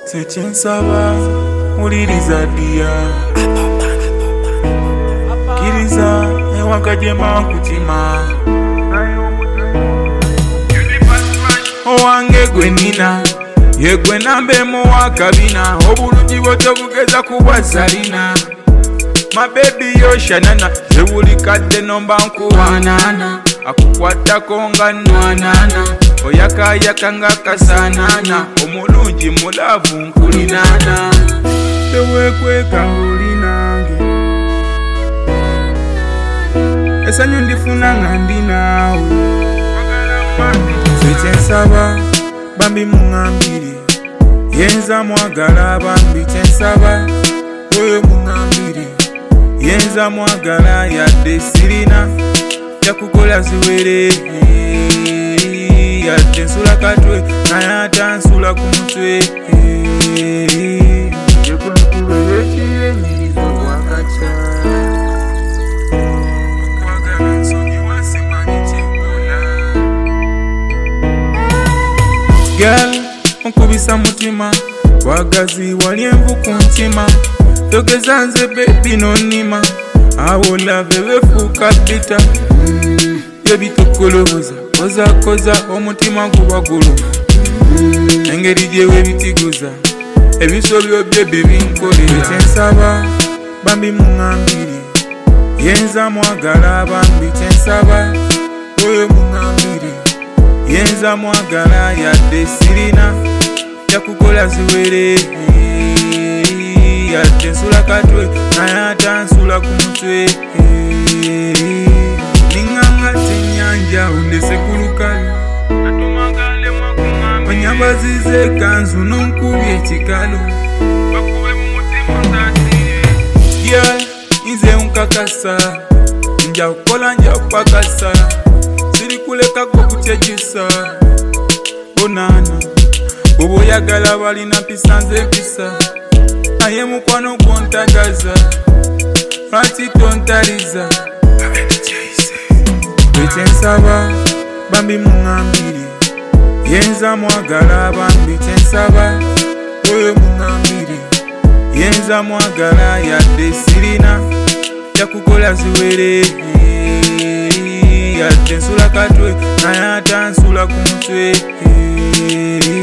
Sechinsaba uliriza dia kiriza ewakajema kutima owange gwe nina yegwe nambe mu wakabina obulungi bwotobugeza kubwazalina mabebi yoshanana zewulikadde nomba nkuwanana akukwatako nga nwanana oyakayaka nga kasanana omulungi mulavu nkulinana tewekweka olinange esanyu ndifuna nga ndinaawe kyensaba bambi muŋambire yenza mwagala bambi kyensaba oyo muŋambire yenza mwagala yadde sirina yakukola ziwere yadde nsula katwe naye atansula ku mutwe yekunkubera ekirenyiriza wakaca kwagala nsonyiwa simanyi kyekola gal onkubisa mutima wagazi wali envu ku ntima togeza nze bebi nonima awo lave befuuka bita yebitokoloboza kozakoza omutima guba guluma engeri gyewebitiguza ebisobyo bye bibinkolera kyensaba bambi muŋambire yenza mwagala bambi kyensaba oyo muŋambire yenza mwagala yadde sirina yakukola ziwere yadde nsula katwe naye atansula ku mutwe niŋŋanga tenyanja ondese ku lukalu onyambaziza ekanzu nonkubya ekikalu gyal nze nkakasa nja kukola nja kupakasa sirikulekako kutyegisa bonana oba oyagala balina mpisa nze mpisa naye mukwano gwontagaza lwaki tontaliza ekyensaba bambi muŋambire yenza mwagala bambi kyensaba oyo muŋambire yenza mwagala yadde sirina yakukola ziwere yadde nsula katwe naye atansula ku mutwe